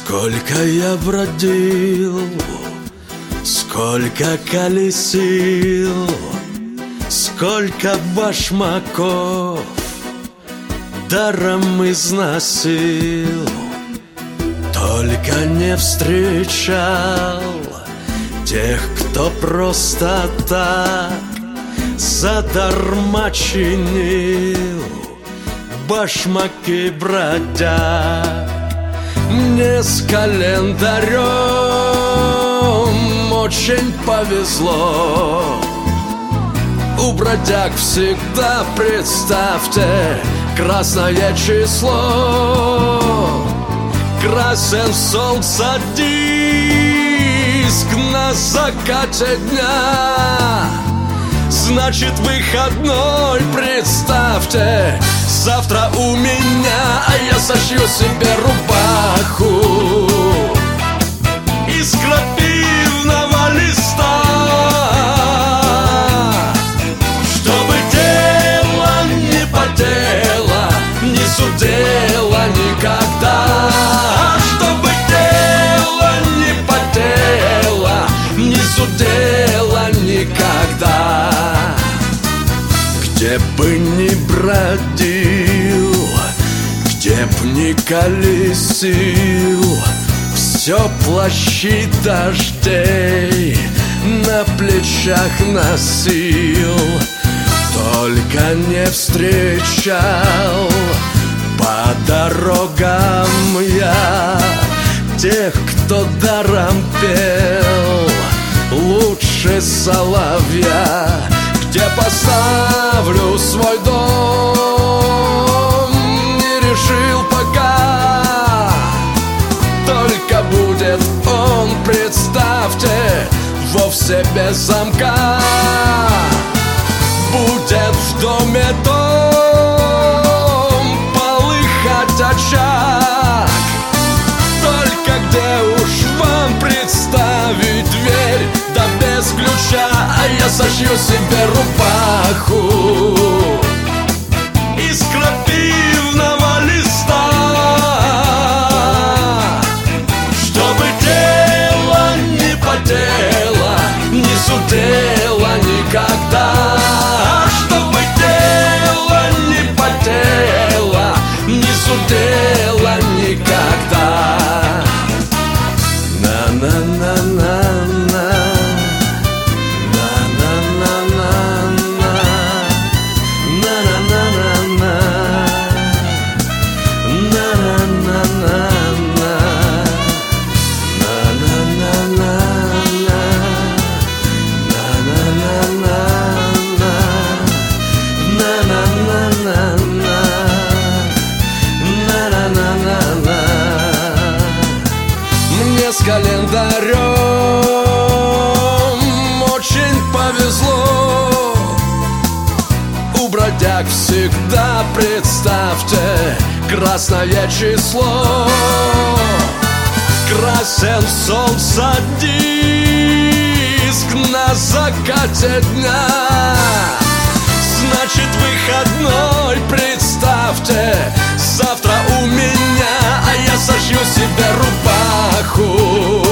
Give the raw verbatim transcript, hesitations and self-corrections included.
Сколько я бродил, сколько колесил, сколько башмаков даром износил, только не встречал тех, кто просто так задарма чинил башмаки бродяг. Мне с календарем очень повезло. У бродяг всегда, представьте, красное число. Красен солнца диск на закате дня. Значит, выходной, представьте, завтра у меня, а я сошью себе рубаху из крапивного листа, чтобы тело не потело, не зудело никогда. Чтобы тело не потело, не зудело никогда. Где бы ни бродил, где б ни колесил, все плащи дождей на плечах носил, только не встречал по дорогам я тех, кто даром пел лучше соловья. Где поставлю свой дом, не решил пока. Только будет он, представьте, вовсе без замка. Будет в доме дом, полыхать очаг. Только где уж вам представить дверь, да без ключа. А я сошью себе рубаху из крапивного листа, чтобы тело не потело, не зудело никогда. Чтобы тело не потело, не зудело никогда. На-на-на-на-на. Мне с календарем очень повезло. У бродяг всегда, представьте, красное число. Красен солнца диск на закате дня. Значит, выходной, представьте, завтра у меня, а я сошью себе рубаху